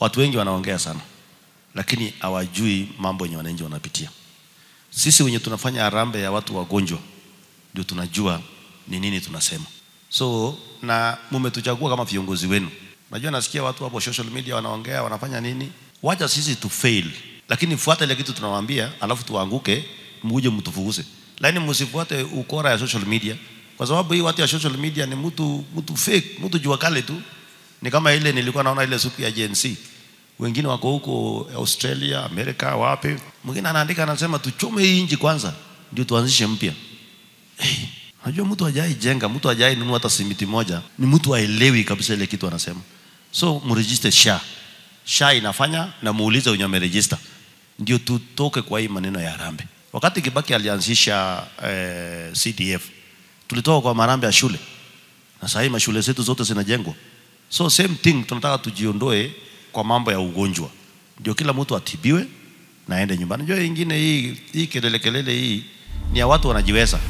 Watu wengi wanaongea sana, lakini hawajui mambo yenye wananchi wanapitia. Sisi wenye tunafanya harambee ya watu wagonjwa ndio tunajua ni nini tunasema. So na mmetuchagua kama viongozi wenu. Najua nasikia watu hapo social media wanaongea wanafanya nini. Wacha sisi tu fail, lakini fuata ile kitu tunawaambia, alafu tuanguke, muje mtufukuze. Lakini msifuate ukora ya social media, kwa sababu hii watu ya social media ni mtu fake, mtu jua kale tu. Ni kama ile nilikuwa naona ile siku ya Gen Z. Wengine wako huko Australia, Amerika, wapi. Mwingine anaandika anasema tuchome hii nchi kwanza ndio tuanzishe mpya. Unajua mtu hajai jenga, mtu hajai nunua hata simiti moja, ni mtu haelewi kabisa ile kitu anasema. So mregister SHA. SHA inafanya na muulize wenye wameregister. Ndio tutoke kwa hii maneno ya harambee. Wakati Kibaki alianzisha CDF, tulitoka kwa harambee ya shule. Na sasa hivi shule zetu zote zinajengwa. So same thing, tunataka tujiondoe kwa mambo ya ugonjwa. Ndio kila mtu atibiwe na aende nyumbani. Unajua ingine hii kelele hii ni ya watu wanajiweza.